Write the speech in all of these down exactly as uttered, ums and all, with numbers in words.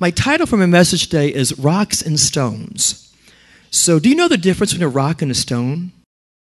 My title for my message today is Rocks and Stones. So do you know the difference between a rock and a stone?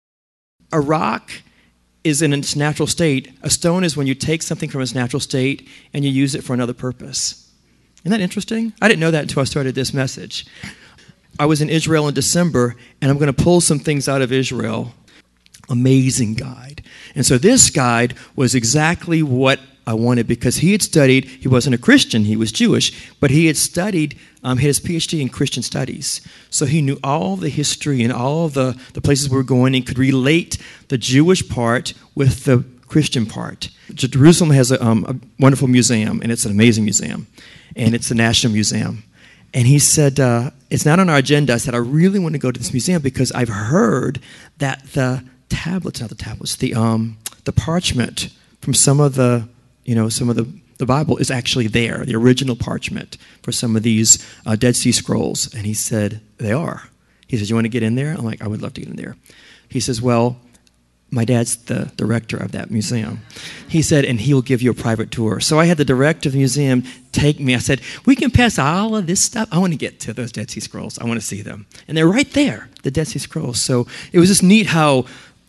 A rock is in its natural state. A stone is when you take something from its natural state and you use it for another purpose. Isn't that interesting? I didn't know that until I started this message. I was in Israel in December, and I'm going to pull some things out of Israel. Amazing guide. And so this guide was exactly what I wanted because he had studied, he wasn't a Christian, he was Jewish, but he had studied, um, his P H D in Christian studies. So he knew all the history and all the, the places we were going and could relate the Jewish part with the Christian part. Jerusalem has a, um, a wonderful museum, and it's an amazing museum, and it's the National Museum. And he said, uh, it's not on our agenda. I said, I really want to go to this museum because I've heard that the tablets, not the tablets, the um, the parchment from some of the, you know, some of the, the Bible is actually there, the original parchment for some of these uh, Dead Sea Scrolls. And he said, they are. He says, you want to get in there? I'm like, I would love to get in there. He says, well, my dad's the director of that museum. He said, and he'll give you a private tour. So I had the director of the museum take me. I said, we can pass all of this stuff. I want to get to those Dead Sea Scrolls. I want to see them. And they're right there, the Dead Sea Scrolls. So it was just neat how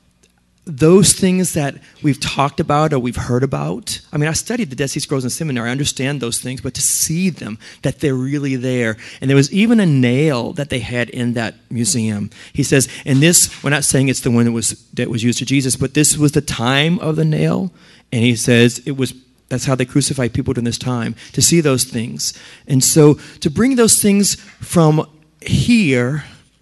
those things that we've talked about or we've heard about. I mean, I studied the Dead Sea Scrolls in seminary. I understand those things, but to see them, that they're really there. And there was even a nail that they had in that museum. He says, and this, we're not saying it's the one that was that was used to Jesus, but this was the time of the nail. And he says it was, that's how they crucified people during this time, to see those things. And so to bring those things from here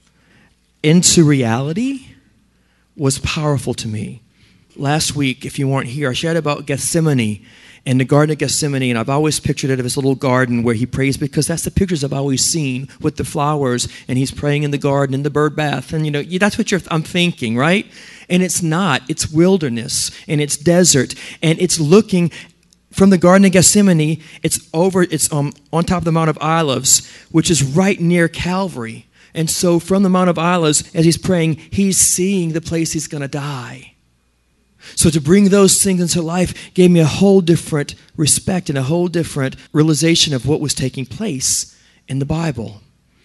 into reality was powerful to me. Last week, if you weren't here, I shared about Gethsemane and the Garden of Gethsemane, and I've always pictured it of this little garden where he prays because that's the pictures I've always seen with the flowers, and he's praying in the garden, in the bird bath, and you know, that's what you're, I'm thinking, right? And it's not. It's wilderness, and it's desert, and it's looking from the Garden of Gethsemane, it's over, it's um, on top of the Mount of Olives, which is right near Calvary. And so from the Mount of Olives, as he's praying, he's seeing the place he's going to die. So to bring those things into life gave me a whole different respect and a whole different realization of what was taking place in the Bible.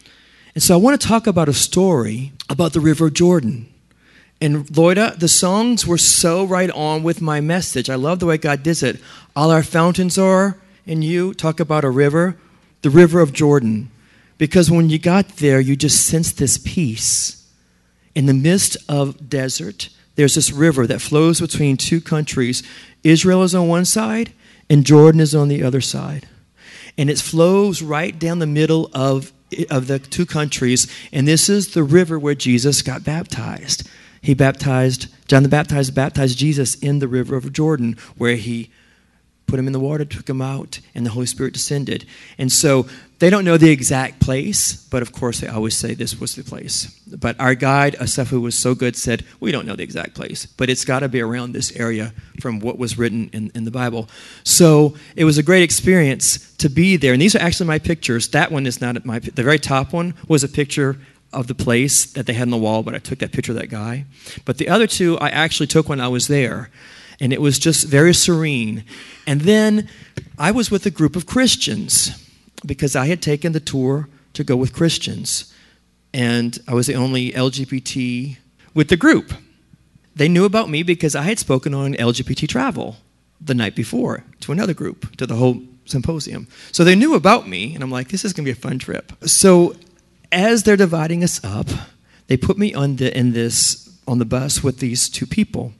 And so I want to talk about a story about the River Jordan. And Loida, the songs were so right on with my message. I love the way God did it. All our fountains are in you. Talk about a river, the River of Jordan. Because when you got there, you just sensed this peace. In the midst of desert, there's this river that flows between two countries. Israel is on one side, and Jordan is on the other side. And it flows right down the middle of, of the two countries. And this is the river where Jesus got baptized. He baptized, John the Baptizer baptized Jesus in the river of Jordan, where he put him in the water, took him out, and the Holy Spirit descended. And so they don't know the exact place, but of course they always say this was the place. But our guide, Asaf, who was so good, said, we don't know the exact place, but it's got to be around this area from what was written in, in the Bible. So it was a great experience to be there. And these are actually my pictures. That one is not at my, the very top one was a picture of the place that they had on the wall, but I took that picture of that guy. But the other two, I actually took when I was there. And it was just very serene. And then I was with a group of Christians because I had taken the tour to go with Christians. And I was the only L G B T with the group. They knew about me because I had spoken on L G B T travel the night before to another group, to the whole symposium. So they knew about me, and I'm like, this is going to be a fun trip. So as they're dividing us up, they put me on the, in this, on the bus with these two people.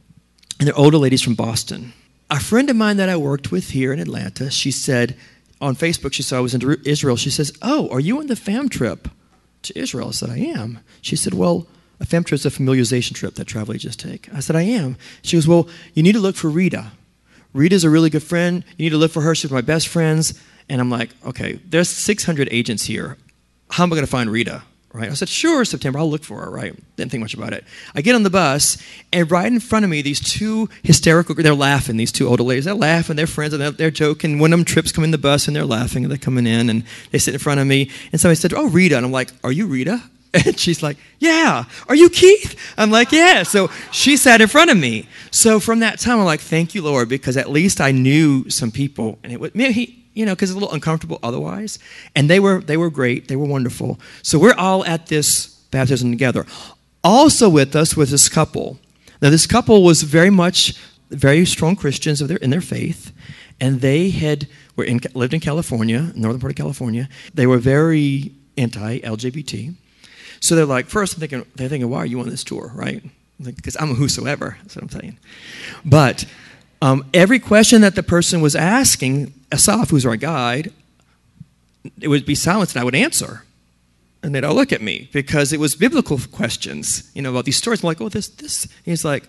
And they're older ladies from Boston. A friend of mine that I worked with here in Atlanta, she said, on Facebook, she saw I was in Israel. She says, oh, are you on the fam trip to Israel? I said, I am. She said, well, a fam trip is a familiarization trip that travel agents take. I said, I am. She goes, well, you need to look for Rita. Rita's a really good friend. You need to look for her. She's one of my best friends. And I'm like, okay, there's six hundred agents here. How am I going to find Rita? Right? I said, sure, September, I'll look for her, right? Didn't think much about it. I get on the bus, and right in front of me, these two hysterical, they're laughing, these two older ladies. They're laughing, they're friends, and they're, they're joking. One of them trips come in the bus, and they're laughing, and they're coming in, and they sit in front of me. And somebody said, oh, Rita. And I'm like, are you Rita? And she's like, yeah. Are you Keith? I'm like, yeah. So she sat in front of me. So from that time, I'm like, thank you, Lord, because at least I knew some people. And it was, maybe he, you know, because it's a little uncomfortable otherwise. And they were they were great. They were wonderful. So we're all at this baptism together. Also with us was this couple. Now, this couple was very much very strong Christians of their, in their faith, and they had were in, lived in California, northern part of California. They were very anti-L G B T. So they're like, first, I'm thinking, they're thinking, why are you on this tour, right? Because I'm a whosoever, that's what I'm saying. But um, every question that the person was asking, Asaf, who's our guide, it would be silenced, and I would answer. And they'd all look at me because it was biblical questions, you know, about these stories. I'm like, oh, this, this. He's like,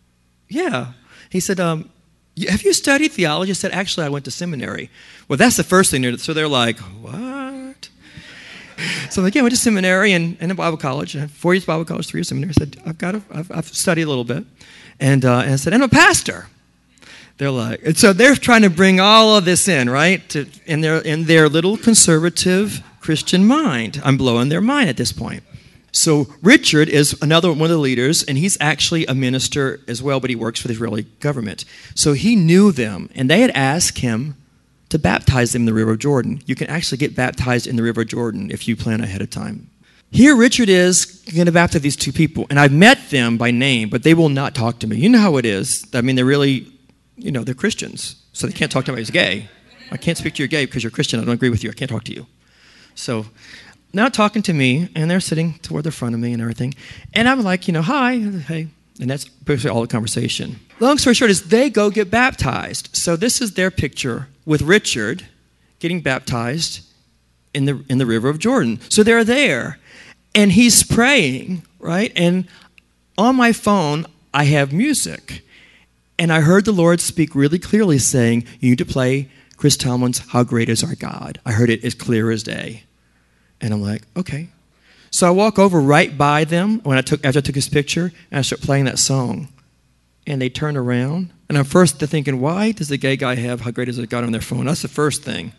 yeah. He said, um, have you studied theology? I said, actually, I went to seminary. Well, that's the first thing. So they're like, what? So I'm like, yeah, I went to seminary and, and a Bible college. I had four years Bible college, three years seminary. I said, I've got to, I've, I've studied a little bit. And, uh, and I said, and I'm a pastor. They're like, and so they're trying to bring all of this in, right? To, in their in their little conservative Christian mind. I'm blowing their mind at this point. So Richard is another one of the leaders, and he's actually a minister as well, but he works for the Israeli government. So he knew them, and they had asked him to baptize them in the River Jordan. You can actually get baptized in the River Jordan if you plan ahead of time. Here Richard is going to baptize these two people, and I've met them by name, but they will not talk to me. You know how it is. I mean, they're really, you know, they're Christians, so they can't talk to me as gay. I can't speak to you gay because you're Christian. I don't agree with you. I can't talk to you. So not talking to me, and they're sitting toward the front of me and everything. And I'm like, you know, hi, hey. And that's basically all the conversation. Long story short is they go get baptized. So this is their picture with Richard getting baptized in the in the River of Jordan. So they're there, and he's praying, right? And on my phone, I have music. And I heard the Lord speak really clearly saying, you need to play Chris Tomlin's How Great Is Our God. I heard it as clear as day. And I'm like, okay. So I walk over right by them when I took after I took his picture, and I start playing that song. And they turn around, and I'm first thinking, why does the gay guy have How Great Is Our God on their phone? That's the first thing.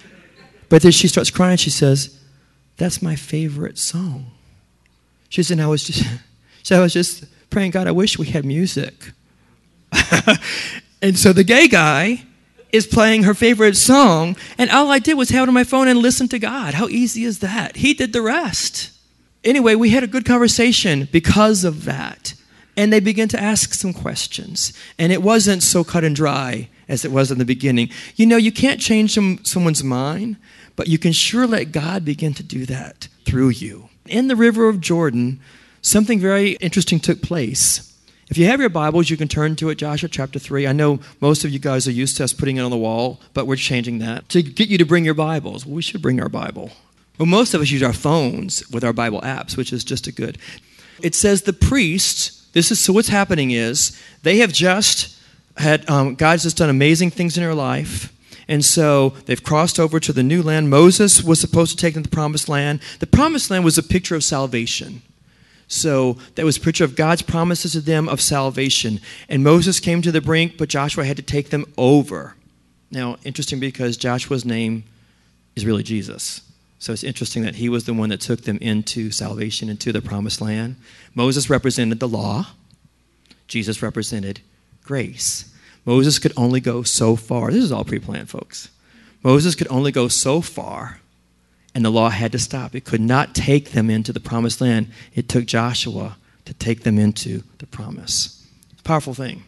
But then she starts crying. She says, that's my favorite song. She said, I was just, so I was just praying, God, I wish we had music. And so the gay guy is playing her favorite song, and all I did was have it on my phone and listen to God. How easy is that? He did the rest. Anyway, we had a good conversation because of that, and they began to ask some questions, and it wasn't so cut and dry as it was in the beginning. You know, you can't change some, someone's mind, but you can sure let God begin to do that through you. In the River of Jordan, something very interesting took place. If you have your Bibles, you can turn to it, Joshua chapter three. I know most of you guys are used to us putting it on the wall, but we're changing that to get you to bring your Bibles. Well, we should bring our Bible. Well, most of us use our phones with our Bible apps, which is just a good. It says the priests, this is, so what's happening is they have just had, um, God's just done amazing things in their life. And so they've crossed over to the new land. Moses was supposed to take them to the promised land. The promised land was a picture of salvation. So that was a picture of God's promises to them of salvation. And Moses came to the brink, but Joshua had to take them over. Now, interesting because Joshua's name is really Jesus. So it's interesting that he was the one that took them into salvation, into the promised land. Moses represented the law. Jesus represented grace. Moses could only go so far. This is all pre-planned, folks. Moses could only go so far. And the law had to stop. It could not take them into the promised land. It took Joshua to take them into the promise. It's a powerful thing.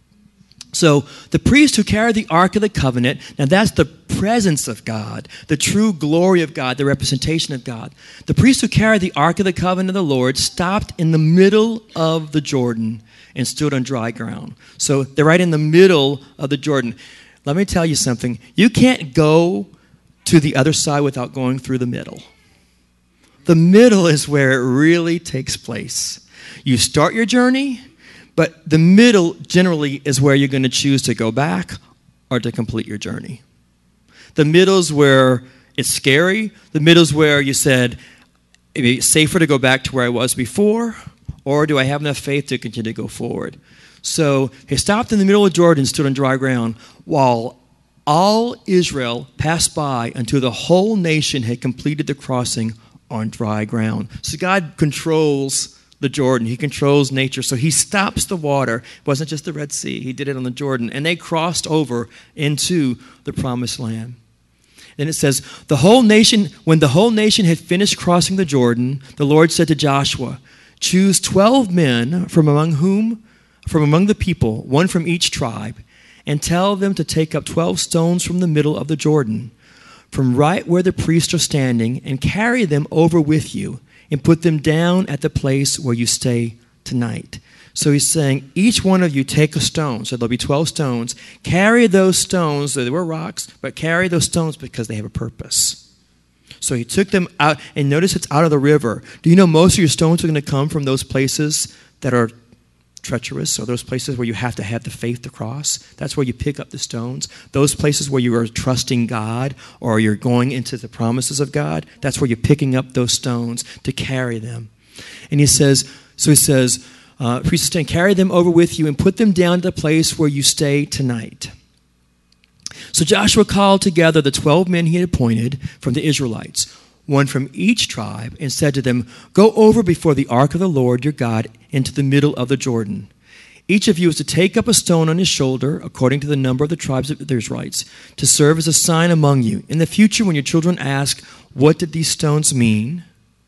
So the priest who carried the Ark of the Covenant, now that's the presence of God, the true glory of God, the representation of God. The priest who carried the Ark of the Covenant of the Lord stopped in the middle of the Jordan and stood on dry ground. So they're right in the middle of the Jordan. Let me tell you something. You can't go to the other side without going through the middle. The middle is where it really takes place. You start your journey, but the middle generally is where you're going to choose to go back or to complete your journey. The middle is where it's scary. The middle is where you said, it's safer to go back to where I was before, or do I have enough faith to continue to go forward? So he stopped in the middle of Jordan, stood on dry ground, while all Israel passed by until the whole nation had completed the crossing on dry ground. So God controls the Jordan. He controls nature. So he stops the water. It wasn't just the Red Sea. He did it on the Jordan. And they crossed over into the promised land. And it says, the whole nation, when the whole nation had finished crossing the Jordan, the Lord said to Joshua, choose twelve men from among whom, from among the people, one from each tribe, and tell them to take up twelve stones from the middle of the Jordan, from right where the priests are standing, and carry them over with you, and put them down at the place where you stay tonight. So he's saying, each one of you take a stone. So there'll be twelve stones. Carry those stones. They were rocks, but carry those stones because they have a purpose. So he took them out, and notice it's out of the river. Do you know most of your stones are going to come from those places that are treacherous, or those places where you have to have the faith to cross? That's where you pick up the stones. Those places where you are trusting God, or you're going into the promises of God, that's where you're picking up those stones to carry them. And he says, so he says, uh, priests stand, carry them over with you and put them down to the place where you stay tonight. So Joshua called together the twelve men he had appointed from the Israelites, one from each tribe, and said to them, go over before the ark of the Lord your God into the middle of the Jordan. Each of you is to take up a stone on his shoulder, according to the number of the tribes of the Israelites, to serve as a sign among you. In the future, when your children ask, what did these stones mean?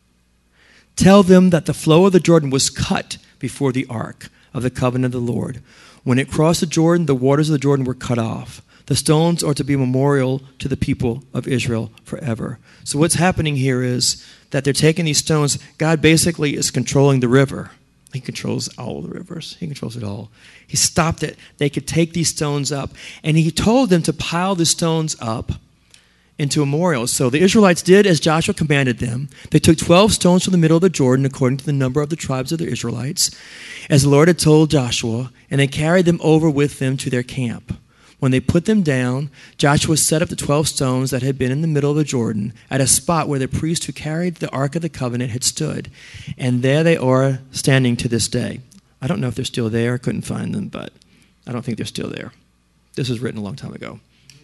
Tell them that the flow of the Jordan was cut before the ark of the covenant of the Lord. When it crossed the Jordan, the waters of the Jordan were cut off. The stones are to be a memorial to the people of Israel forever. So what's happening here is that they're taking these stones. God basically is controlling the river. He controls all the rivers. He controls it all. He stopped it. They could take these stones up. And he told them to pile the stones up into a memorial. So the Israelites did as Joshua commanded them. They took twelve stones from the middle of the Jordan, according to the number of the tribes of the Israelites, as the Lord had told Joshua, and they carried them over with them to their camp. When they put them down, Joshua set up the twelve stones that had been in the middle of the Jordan at a spot where the priest who carried the Ark of the Covenant had stood. And there they are standing to this day. I don't know if they're still there. I couldn't find them, but I don't think they're still there. This was written a long time ago.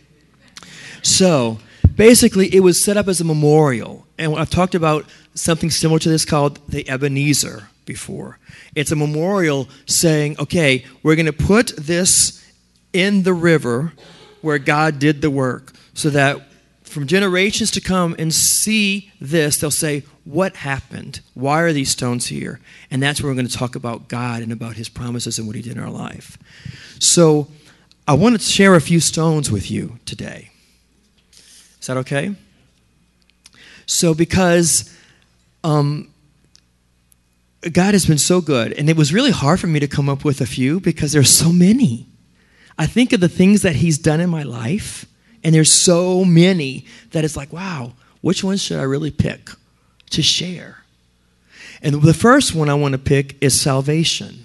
So basically, it was set up as a memorial. And I've talked about something similar to this called the Ebenezer before. It's a memorial saying, okay, we're going to put this in the river where God did the work, so that from generations to come and see this, they'll say, what happened? Why are these stones here? And that's where we're going to talk about God and about his promises and what he did in our life. So I want to share a few stones with you today. Is that okay? So because um, God has been so good, and it was really hard for me to come up with a few because there's so many. I think of the things that he's done in my life, and there's so many that it's like, wow, which ones should I really pick to share? And the first one I want to pick is salvation.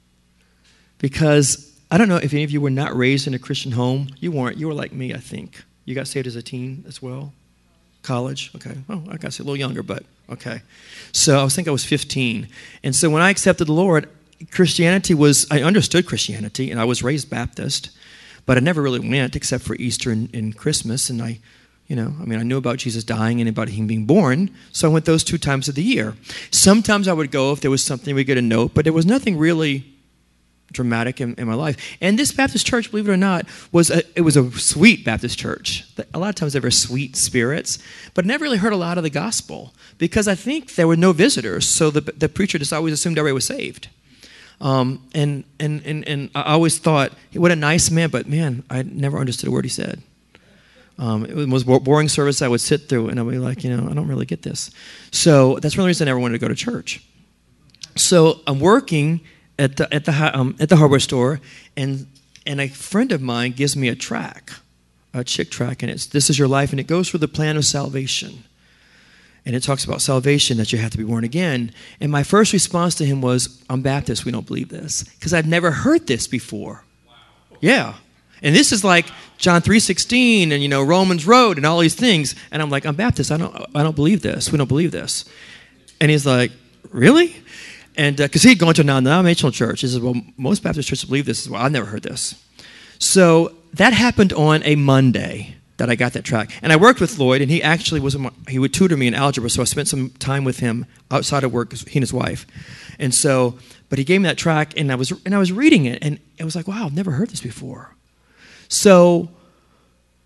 Because I don't know if any of you were not raised in a Christian home. You weren't. You were like me, I think. You got saved as a teen as well? College? Okay. Oh, I got saved a little younger, but okay. So I was think I was fifteen. And so when I accepted the Lord, Christianity was, I understood Christianity, and I was raised Baptist, but I never really went except for Easter and, and Christmas, and I, you know, I mean, I knew about Jesus dying and about him being born, so I went those two times of the year. Sometimes I would go if there was something we get a note, but there was nothing really dramatic in, in my life. And this Baptist church, believe it or not, was a, it was a sweet Baptist church. A lot of times they were sweet spirits, but I never really heard a lot of the gospel because I think there were no visitors, so the, the preacher just always assumed everybody was saved. Um, and, and, and, and I always thought, what a nice man, but man, I never understood a word he said. Um, it was the most boring service I would sit through, and I'd be like, you know, I don't really get this. So that's one of the reasons I never wanted to go to church. So I'm working at the, at the, um, at the hardware store, and, and a friend of mine gives me a track, a chick track, and it's This Is Your Life, and it goes through the plan of salvation. And it talks about salvation, that you have to be born again. And my first response to him was, I'm Baptist, we don't believe this. Because I've never heard this before. Wow. Yeah. And this is like John three sixteen and, you know, Romans Road and all these things. And I'm like, I'm Baptist, I don't I don't believe this. We don't believe this. And he's like, really? And because uh, he'd gone to a non-denominational church. He says, well, most Baptist churches believe this. Well, I've never heard this. So that happened on a Monday that I got that track. And I worked with Lloyd, and he actually was, a, he would tutor me in algebra, so I spent some time with him outside of work, he and his wife. And so, but he gave me that track, and I was and I was reading it, and it was like, wow, I've never heard this before. So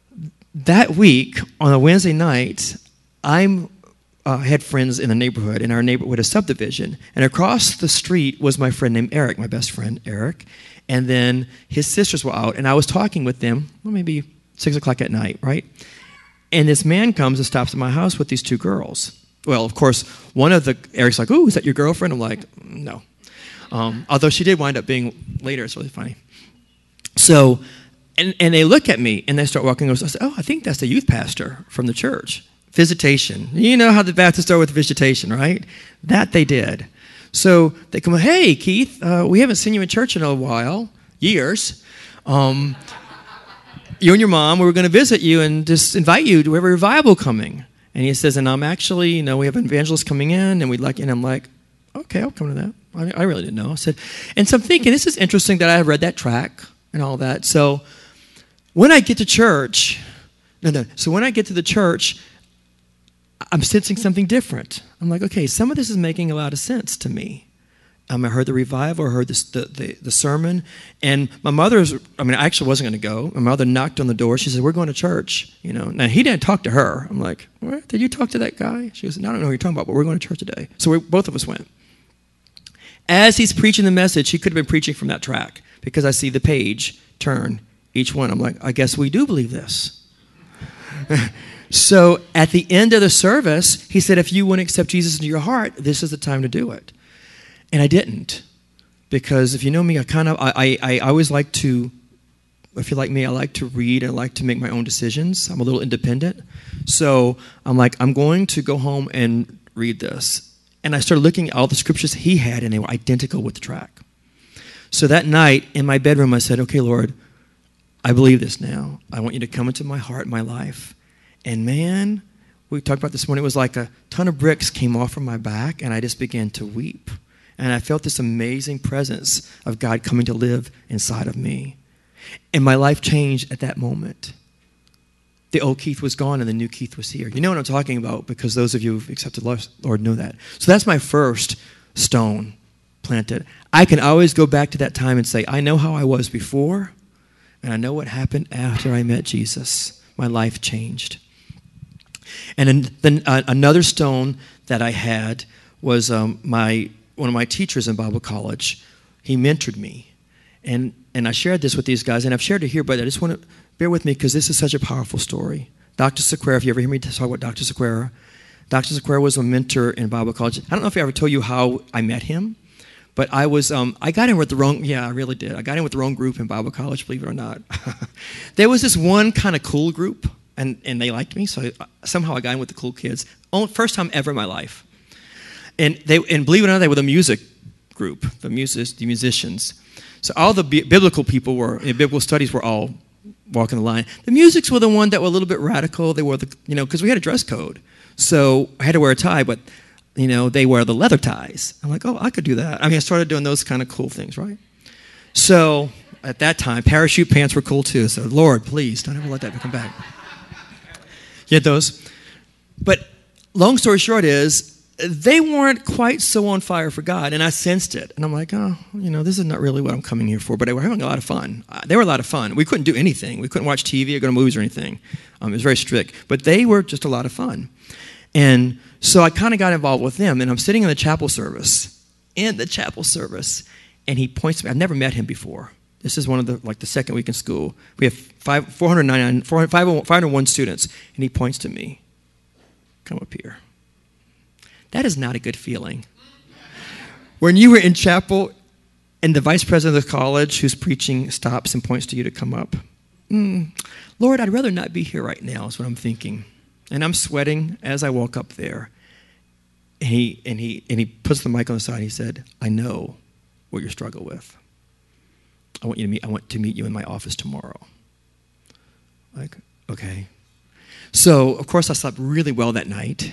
that week, on a Wednesday night, I uh, had friends in the neighborhood, in our neighborhood, a subdivision. And across the street was my friend named Eric, my best friend, Eric. And then his sisters were out, and I was talking with them, well, maybe six o'clock at night, right? And this man comes and stops at my house with these two girls. Well, of course, one of the, Eric's like, "Ooh, is that your girlfriend?" I'm like, "No." Um, although she did wind up being later. It's really funny. So, and, and they look at me, and they start walking over. I said, "Oh, I think that's the youth pastor from the church. Visitation." You know how the Baptists are with visitation, right? That they did. So they come, "Hey, Keith, uh, we haven't seen you in church in a while, years. Um, you and your mom, we were going to visit you and just invite you to have a revival coming." And he says, "And I'm actually, you know, we have an evangelist coming in, and we'd like," and I'm like, "Okay, I'll come to that." I, I really didn't know. I said, and so I'm thinking, this is interesting that I read that track and all that. So when I get to church, no, no. So when I get to the church, I'm sensing something different. I'm like, okay, some of this is making a lot of sense to me. Um, I heard the revival, I heard this, the, the the sermon, and my mother's, I mean, I actually wasn't going to go. My mother knocked on the door. She said, "We're going to church." You know, now he didn't talk to her. I'm like, "What? Did you talk to that guy?" She goes, "No, I don't know what you're talking about, but we're going to church today." So we, both of us went. As he's preaching the message, he could have been preaching from that track because I see the page turn each one. I'm like, I guess we do believe this. So at the end of the service, he said, "If you want to accept Jesus into your heart, this is the time to do it." And I didn't, because if you know me, I kind of, I, I, I always like to, if you're like me, I like to read, I like to make my own decisions. I'm a little independent. So I'm like, I'm going to go home and read this. And I started looking at all the scriptures he had, and they were identical with the track. So that night in my bedroom, I said, "Okay, Lord, I believe this now. I want you to come into my heart, my life." And man, we talked about this morning, it was like a ton of bricks came off from my back, and I just began to weep. And I felt this amazing presence of God coming to live inside of me. And my life changed at that moment. The old Keith was gone and the new Keith was here. You know what I'm talking about, because those of you who've accepted the Lord know that. So that's my first stone planted. I can always go back to that time and say, I know how I was before, and I know what happened after I met Jesus. My life changed. And then uh, another stone that I had was um, my one of my teachers in Bible college. He mentored me. And and I shared this with these guys, and I've shared it here, but I just want to bear with me because this is such a powerful story. Doctor Sequeira, if you ever hear me talk about Doctor Sequeira, Doctor Sequeira was a mentor in Bible college. I don't know if I ever told you how I met him, but I was um, I got in with the wrong, yeah, I really did. I got in with the wrong group in Bible college, believe it or not. There was this one kind of cool group, and, and they liked me, so I, somehow I got in with the cool kids. Oh, first time ever in my life. And they and believe it or not, they were the music group, the music, the musicians. So all the bi- biblical people were, in biblical studies were all walking the line. The musics were the one that were a little bit radical. They were the, you know, because we had a dress code. So I had to wear a tie, but, you know, they wear the leather ties. I'm like, oh, I could do that. I mean, I started doing those kind of cool things, right? So at that time, parachute pants were cool too. So Lord, please, don't ever let that come back. You had those. But long story short is, they weren't quite so on fire for God, and I sensed it. And I'm like, oh, you know, this is not really what I'm coming here for, but they were having a lot of fun. Uh, they were a lot of fun. We couldn't do anything. We couldn't watch T V or go to movies or anything. Um, it was very strict, but they were just a lot of fun. And so I kind of got involved with them, and I'm sitting in the chapel service, in the chapel service, and he points to me. I've never met him before. This is one of the, like the second week in school. We have five, four hundred ninety-nine, five hundred one students, and he points to me. Come up here. That is not a good feeling. When you were in chapel and the vice president of the college who's preaching stops and points to you to come up. Mm, Lord, I'd rather not be here right now is what I'm thinking. And I'm sweating as I walk up there. And he, and he, and he puts the mic on the side and he said, I know what you struggle with. I want you to meet, I want to meet you in my office tomorrow. Like, okay. So, of course, I slept really well that night.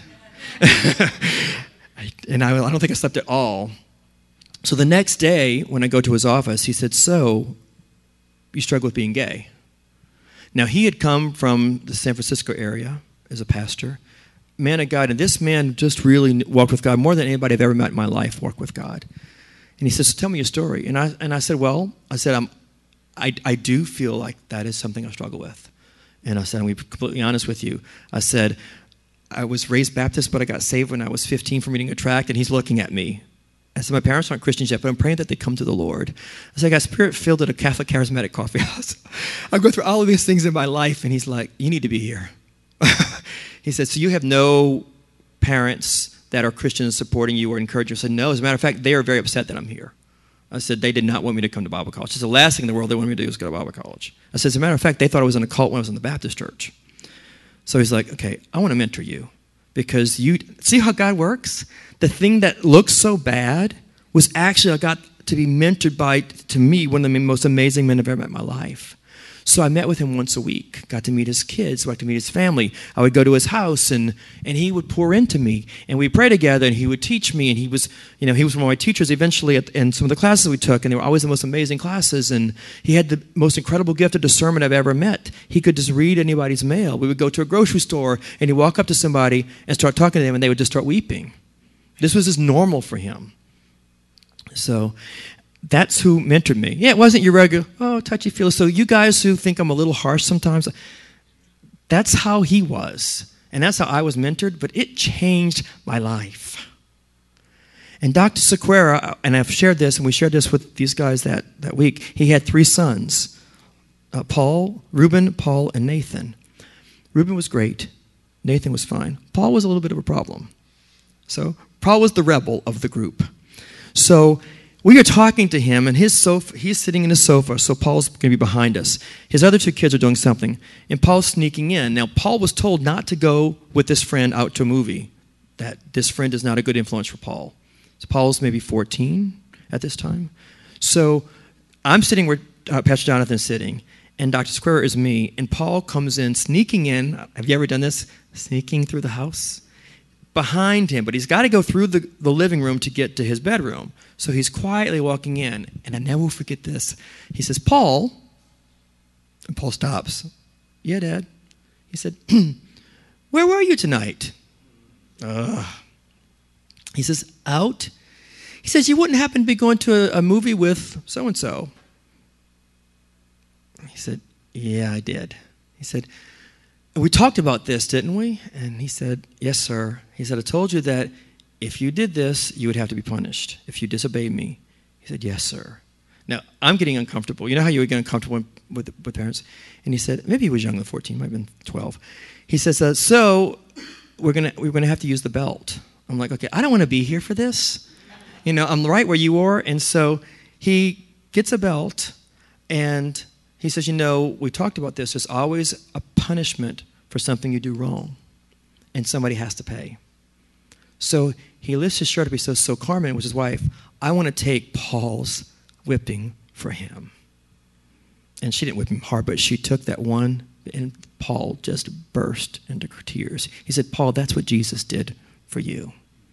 I, and I, I don't think I slept at all. So the next day, when I go to his office, he said, so, you struggle with being gay. Now, he had come from the San Francisco area as a pastor, man of God, and this man just really walked with God more than anybody I've ever met in my life walked with God. And he says, tell me your story. And I and I said, well, I said, I'm, I, I do feel like that is something I struggle with. And I said, I'm going to be completely honest with you. I said, I was raised Baptist, but I got saved when I was fifteen from reading a tract, and he's looking at me. I said, my parents aren't Christians yet, but I'm praying that they come to the Lord. I said, I got spirit-filled at a Catholic charismatic coffee house. I go through all of these things in my life, and he's like, you need to be here. He said, so you have no parents that are Christians supporting you or encouraging you? I said, no. As a matter of fact, they are very upset that I'm here. I said, they did not want me to come to Bible college. It's the last thing in the world they wanted me to do was go to Bible college. I said, as a matter of fact, they thought I was in a cult when I was in the Baptist church. So he's like, okay, I want to mentor you because you, see how God works? The thing that looks so bad was actually, I got to be mentored by, to me, one of the most amazing men I've ever met in my life. So I met with him once a week, got to meet his kids, got to meet his family. I would go to his house, and, and he would pour into me, and we'd pray together, and he would teach me, and he was, you know, he was one of my teachers eventually at, in some of the classes we took, and they were always the most amazing classes, and he had the most incredible gift of discernment I've ever met. He could just read anybody's mail. We would go to a grocery store, and he'd walk up to somebody and start talking to them, and they would just start weeping. This was just normal for him. So that's who mentored me. Yeah, it wasn't your regular, oh, touchy-feely. So you guys who think I'm a little harsh sometimes, that's how he was. And that's how I was mentored, but it changed my life. And Doctor Sequeira, and I've shared this, and we shared this with these guys that, that week, he had three sons, uh, Paul, Reuben, Paul, and Nathan. Reuben was great. Nathan was fine. Paul was a little bit of a problem. So Paul was the rebel of the group. So we are talking to him, and his sofa, he's sitting in his sofa, so Paul's going to be behind us. His other two kids are doing something, and Paul's sneaking in. Now, Paul was told not to go with this friend out to a movie, that this friend is not a good influence for Paul. So Paul's maybe fourteen at this time. So I'm sitting where uh, Pastor Jonathan's sitting, and Doctor Sequeira is me, and Paul comes in, sneaking in. Have you ever done this? Sneaking through the house? Behind him, but he's got to go through the, the living room to get to his bedroom. So he's quietly walking in, and I never will forget this. He says, Paul, and Paul stops. Yeah, Dad. He said, where were you tonight? Ugh. He says, out. He says, you wouldn't happen to be going to a, a movie with so-and-so. He said, yeah, I did. He said, we talked about this, didn't we? And he said, yes, sir. He said, I told you that if you did this, you would have to be punished if you disobeyed me. He said, yes, sir. Now, I'm getting uncomfortable. You know how you would get uncomfortable with, with parents? And he said, maybe he was younger than fourteen, might have been twelve. He says, uh, so we're going to we're gonna have to use the belt. I'm like, okay, I don't want to be here for this. You know, I'm right where you are. And so he gets a belt, and he says, you know, we talked about this. There's always a punishment for something you do wrong, and somebody has to pay. So he lifts his shirt up. He says, so Carmen, which is his wife, I want to take Paul's whipping for him. And she didn't whip him hard, but she took that one, and Paul just burst into tears. He said, Paul, that's what Jesus did for you.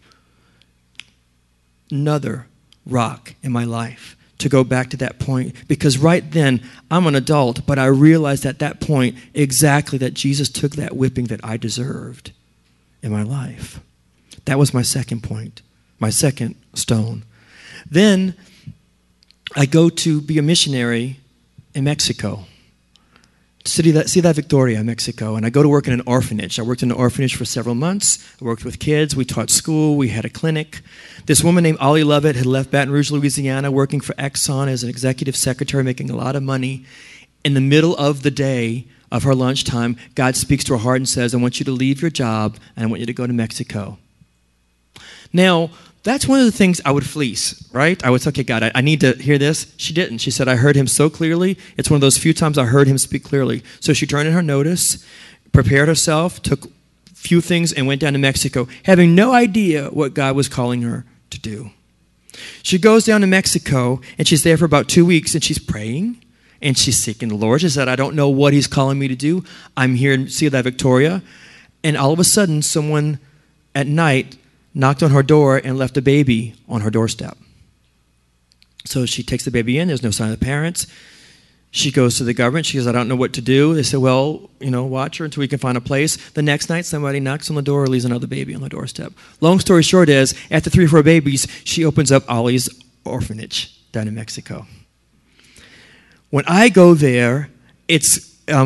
Another rock in my life to go back to that point, because right then I'm an adult, but I realized at that point exactly that Jesus took that whipping that I deserved in my life. That was my second point, my second stone. Then I go to be a missionary in Mexico, Ciudad, Ciudad Victoria, Mexico, and I go to work in an orphanage. I worked in an orphanage for several months. I worked with kids. We taught school. We had a clinic. This woman named Ollie Lovett had left Baton Rouge, Louisiana, working for Exxon as an executive secretary, making a lot of money. In the middle of the day of her lunchtime, God speaks to her heart and says, I want you to leave your job, and I want you to go to Mexico. Now, that's one of the things I would fleece, right? I would say, okay, God, I, I need to hear this. She didn't. She said, I heard him so clearly. It's one of those few times I heard him speak clearly. So she turned in her notice, prepared herself, took a few things, and went down to Mexico, having no idea what God was calling her to do. She goes down to Mexico, and she's there for about two weeks, and she's praying, and she's seeking the Lord. She said, I don't know what he's calling me to do. I'm here in Ciudad Victoria. And all of a sudden, someone at night knocked on her door and left a baby on her doorstep. So she takes the baby in. There's no sign of the parents. She goes to the government. She says, I don't know what to do. They said, well, you know, watch her until we can find a place. The next night, somebody knocks on the door or leaves another baby on the doorstep. Long story short is, after three or four babies, she opens up Ollie's orphanage down in Mexico. When I go there, it's um,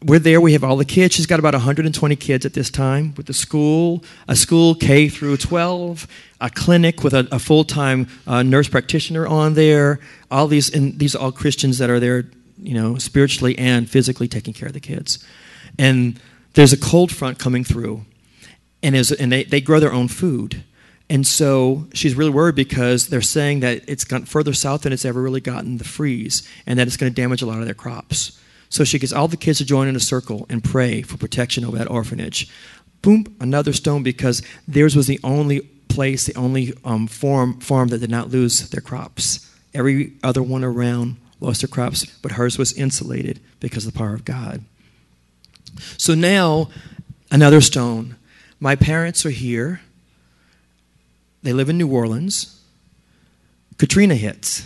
we're there. We have all the kids. She's got about one hundred twenty kids at this time with the school, a school K through twelve, a clinic with a, a full-time uh, nurse practitioner on there. All these, and these are all Christians that are there, you know, spiritually and physically taking care of the kids. And there's a cold front coming through, and, and they, they grow their own food. And so she's really worried because they're saying that it's gone further south than it's ever really gotten the freeze, and that it's going to damage a lot of their crops. So she gets all the kids to join in a circle and pray for protection over that orphanage. Boom, another stone, because theirs was the only place, the only um, farm, farm that did not lose their crops. Every other one around lost their crops, but hers was insulated because of the power of God. So now, another stone. My parents are here. They live in New Orleans. Katrina hits.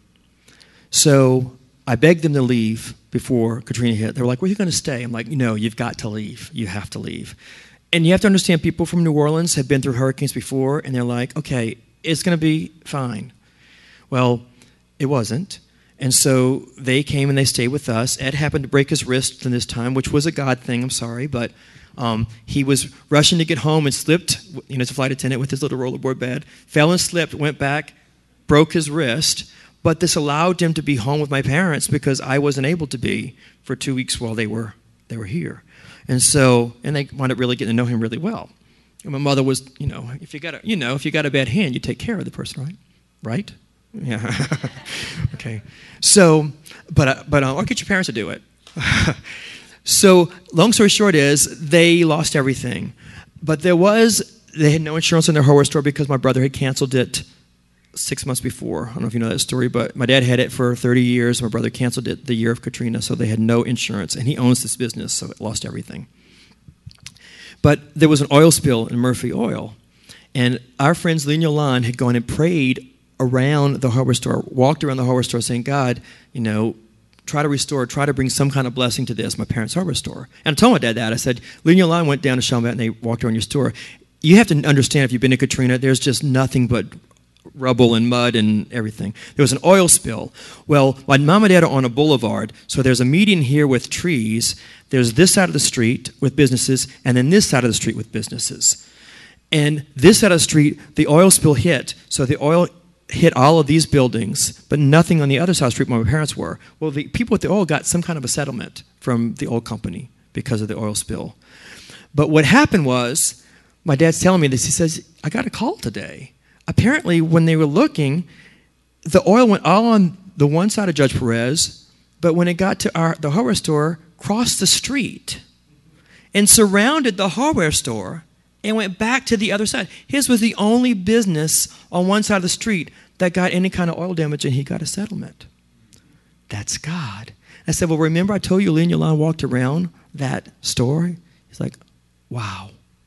So I begged them to leave before Katrina hit. They were like, where are you going to stay? I'm like, no, you've got to leave. You have to leave. And you have to understand, people from New Orleans have been through hurricanes before, and they're like, okay, it's going to be fine. Well, it wasn't. And so they came and they stayed with us. Ed happened to break his wrist in this time, which was a God thing, I'm sorry, but um, he was rushing to get home and slipped, you know, as a flight attendant with his little rollerboard bed, fell and slipped, went back, broke his wrist. But this allowed him to be home with my parents because I wasn't able to be for two weeks while they were they were here. And so, and they wound up really getting to know him really well. And my mother was, you know, if you got a, you know, if you got a bad hand, you take care of the person, right? Right? Yeah. Okay. So, but uh, but uh, or get your parents to do it. So, long story short is they lost everything, but there was they had no insurance on their hardware store because my brother had canceled it six months before. I don't know if you know that story, but my dad had it for thirty years. My brother canceled it the year of Katrina, so they had no insurance, and he owns this business, so it lost everything. But there was an oil spill in Murphy Oil, and our friends Lee and Yolan had gone and prayed around the hardware store, walked around the hardware store saying, God, you know, try to restore, try to bring some kind of blessing to this, my parents' hardware store. And I told my dad that. I said, Lee and Yolan went down to Chalmette and they walked around your store. You have to understand, if you've been to Katrina, there's just nothing but rubble and mud and everything. There was an oil spill. Well, my mom and dad are on a boulevard, so there's a median here with trees. There's this side of the street with businesses, and then this side of the street with businesses. And this side of the street, the oil spill hit, so the oil hit all of these buildings, but nothing on the other side of the street where my parents were. Well, the people with the oil got some kind of a settlement from the oil company because of the oil spill. But what happened was, my dad's telling me this, he says, I got a call today. Apparently, when they were looking, the oil went all on the one side of Judge Perez, but when it got to our, the hardware store, crossed the street and surrounded the hardware store and went back to the other side. His was the only business on one side of the street that got any kind of oil damage, and he got a settlement. That's God. I said, well, remember I told you Lee and Yolan walked around that store? He's like, wow.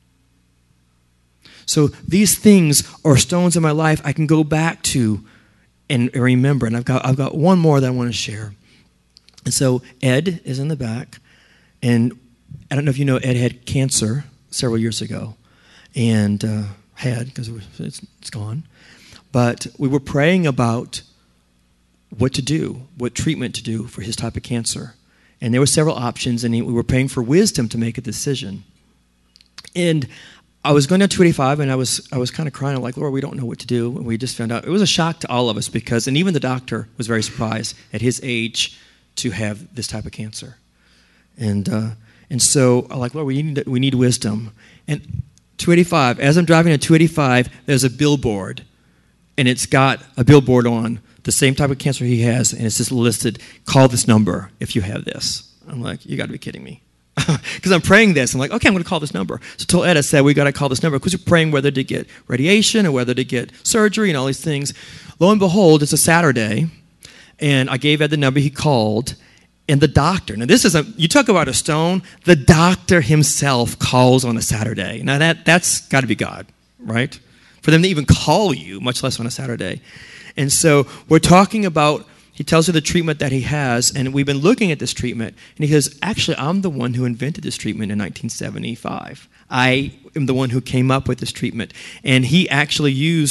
So these things are stones in my life I can go back to and remember. And I've got I've got one more that I want to share. And so Ed is in the back, and I don't know if you know, Ed had cancer several years ago, and uh, had because it's, it's gone. But we were praying about what to do, what treatment to do for his type of cancer, and there were several options, and we were praying for wisdom to make a decision. And I was going down two eighty-five, and I was I was kind of crying. I'm like, Lord, we don't know what to do. And we just found out. It was a shock to all of us because, and even the doctor was very surprised at his age to have this type of cancer. And uh, and so I'm like, Lord, we need we need wisdom. And two eighty-five, as I'm driving at two eighty-five, there's a billboard, and it's got a billboard on the same type of cancer he has, and it's just listed, call this number if you have this. I'm like, you got to be kidding me. Because I'm praying this. I'm like, okay, I'm going to call this number. So I told Ed, I said, we got to call this number because we're praying whether to get radiation or whether to get surgery and all these things. Lo and behold, it's a Saturday, and I gave Ed the number. He called, and the doctor, now this is a, you talk about a stone, the doctor himself calls on a Saturday. Now that, that's got to be God, right? For them to even call you, much less on a Saturday. And so we're talking about, he tells her the treatment that he has, and we've been looking at this treatment, and he says, actually, I'm the one who invented this treatment in nineteen seventy-five. I am the one who came up with this treatment. And he actually used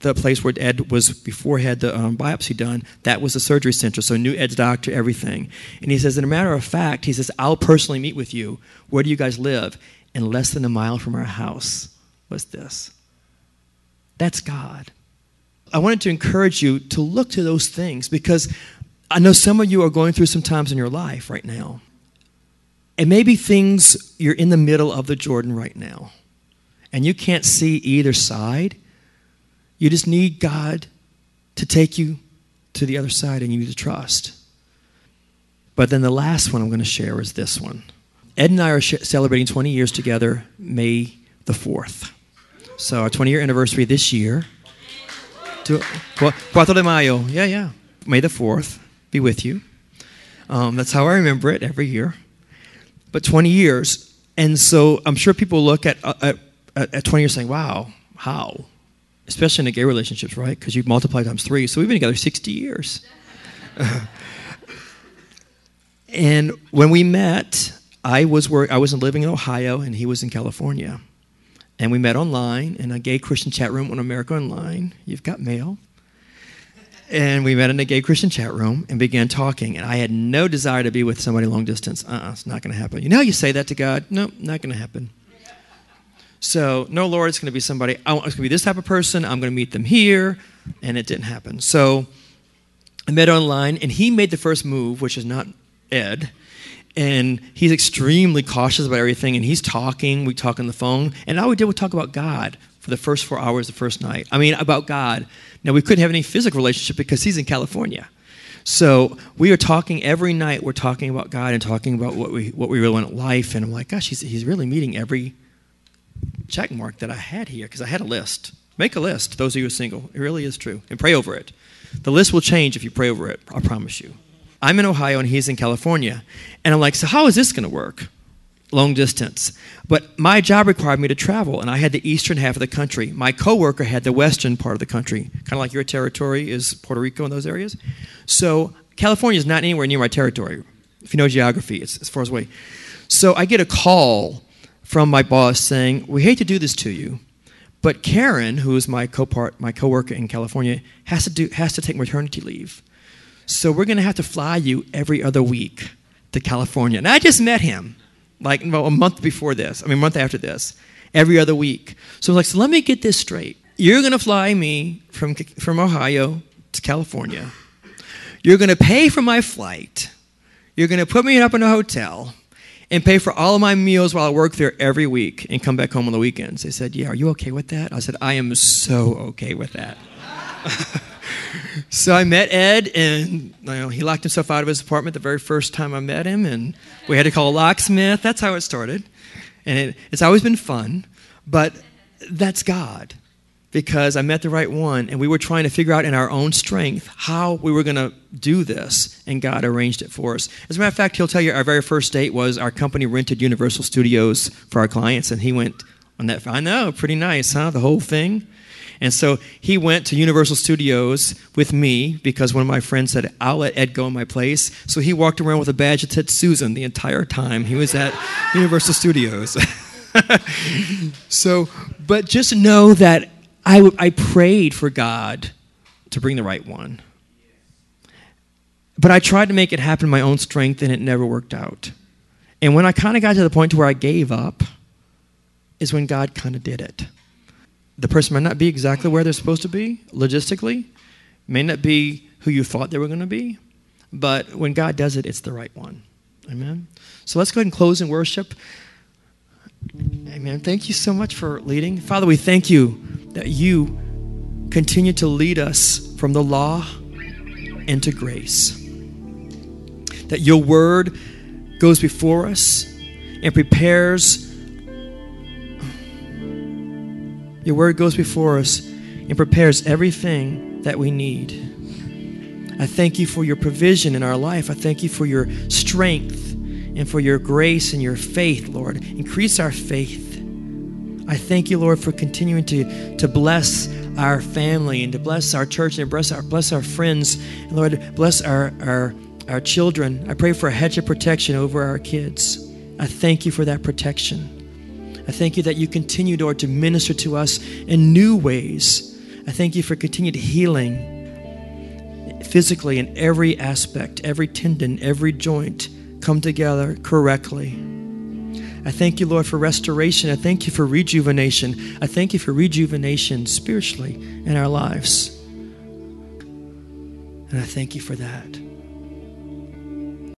the place where Ed was before he had the um, biopsy done, that was the surgery center. So I knew Ed's doctor, everything. And he says, in a matter of fact, he says, I'll personally meet with you. Where do you guys live? And less than a mile from our house was this. That's God. I wanted to encourage you to look to those things, because I know some of you are going through some times in your life right now. And maybe things, you're in the middle of the Jordan right now, and you can't see either side. You just need God to take you to the other side, and you need to trust. But then the last one I'm going to share is this one. Ed and I are sh- celebrating twenty years together, May the fourth. So our twenty-year anniversary this year. To, Cuatro de Mayo. Yeah, yeah. May the fourth be with you. Um, that's how I remember it every year. But twenty years. And so I'm sure people look at, uh, at, at twenty years saying, wow, how? Especially in the gay relationships, right? Because you multiply times three. So we've been together sixty years. And when we met, I was work, I was living in Ohio, and he was in California. And we met online in a gay Christian chat room on America Online. You've got mail. And we met in a gay Christian chat room and began talking. And I had no desire to be with somebody long distance. Uh-uh, it's not going to happen. You know how you say that to God? No, nope, not going to happen. So, no, Lord, it's going to be somebody, I want, it's going to be this type of person. I'm going to meet them here. And it didn't happen. So I met online, and he made the first move, which is not Ed. And he's extremely cautious about everything. And he's talking. We talk on the phone. And all we did was talk about God for the first four hours the first night. I mean, about God. Now, we couldn't have any physical relationship because he's in California. So we are talking every night. We're talking about God and talking about what we what we really want in life. And I'm like, gosh, he's, he's really meeting every check mark that I had here, because I had a list. Make a list, those of you who are single. It really is true. And pray over it. The list will change if you pray over it. I promise you. I'm in Ohio, and he's in California. And I'm like, so how is this going to work? Long distance. But my job required me to travel, and I had the eastern half of the country. My coworker had the western part of the country, kind of like your territory is Puerto Rico and those areas. So California is not anywhere near my territory. If you know geography, it's as far as away. So I get a call from my boss saying, we hate to do this to you, but Karen, who is my co-part, my coworker in California, has to do has to take maternity leave. So we're going to have to fly you every other week to California. And I just met him, like well, a month before this. I mean, a month after this, every other week. So I was like, so let me get this straight. You're going to fly me from from Ohio to California. You're going to pay for my flight. You're going to put me up in a hotel and pay for all of my meals while I work there every week and come back home on the weekends. They said, yeah, are you okay with that? I said, I am so okay with that. So I met Ed, and you know, he locked himself out of his apartment the very first time I met him, and we had to call a locksmith. That's how it started. And it, it's always been fun, but that's God, because I met the right one, and we were trying to figure out in our own strength how we were going to do this, and God arranged it for us. As a matter of fact, he'll tell you our very first date was our company rented Universal Studios for our clients, and he went on that. I know, pretty nice, huh? The whole thing. And so he went to Universal Studios with me because one of my friends said, I'll let Ed go in my place. So he walked around with a badge that said Susan the entire time he was at Universal Studios. So, but just know that I, w- I prayed for God to bring the right one. But I tried to make it happen in my own strength, and it never worked out. And when I kind of got to the point where I gave up is when God kind of did it. The person might not be exactly where they're supposed to be, logistically, may not be who you thought they were going to be, but when God does it, it's the right one. Amen? So let's go ahead and close in worship. Amen. Thank you so much for leading. Father, we thank you that you continue to lead us from the law into grace. That your word goes before us and prepares Your word goes before us and prepares everything that we need. I thank you for your provision in our life. I thank you for your strength and for your grace and your faith, Lord. Increase our faith. I thank you, Lord, for continuing to, to bless our family and to bless our church and bless our, bless our friends. And Lord, bless our, our, our children. I pray for a hedge of protection over our kids. I thank you for that protection. I thank you that you continue, Lord, to minister to us in new ways. I thank you for continued healing physically in every aspect, every tendon, every joint come together correctly. I thank you, Lord, for restoration. I thank you for rejuvenation. I thank you for rejuvenation spiritually in our lives. And I thank you for that.